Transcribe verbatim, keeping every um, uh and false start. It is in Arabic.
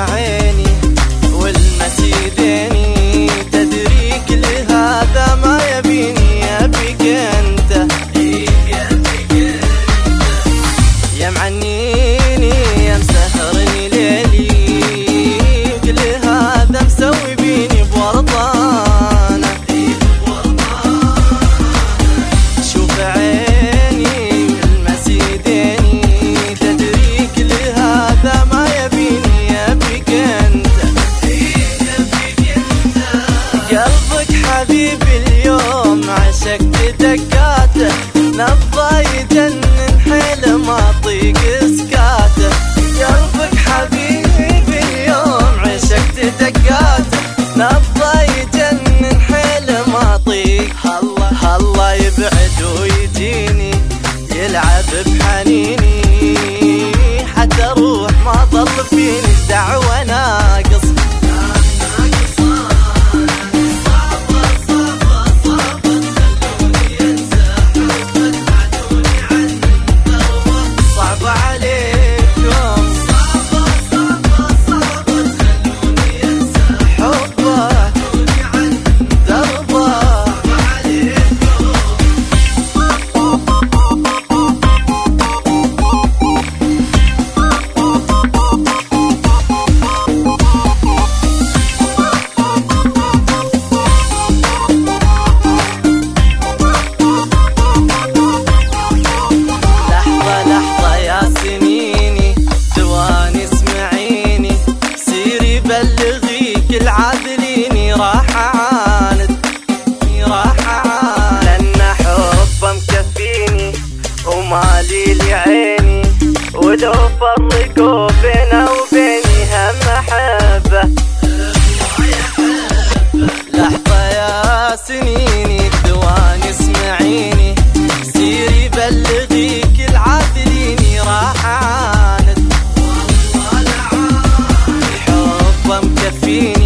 عيني والمسيديني، تدري كل هذا ما يبيني يبيك انت، يا معنيني يا مسهرني ليلي، كل هذا مسوي بيني بورطانه. شوف عيني المسيديني، تدري كل هذا ما يبيني يبيك انت، قلبك حبيبي اليوم عشقت دقاته، نبضه يجنن حيل ما اطيق سكاته. قلبك حبيبي اليوم عشقت دقاته، نبضه يجنن حيل ما اطيق. هالله هالله يبعد ويجيني يلعب بحنيني، حتى روح ما ضل فيني دعوة ناقص. بلغيك العادليني راح اعاند راح اعاند، لان حبه مكفيني ومالي لي عيني، ولو فرقوا بينه وبيني هم احبه. لحظه يا سنيني الدواني اسمعيني، سيري بلغيك العادليني راح اعاند، مكفيني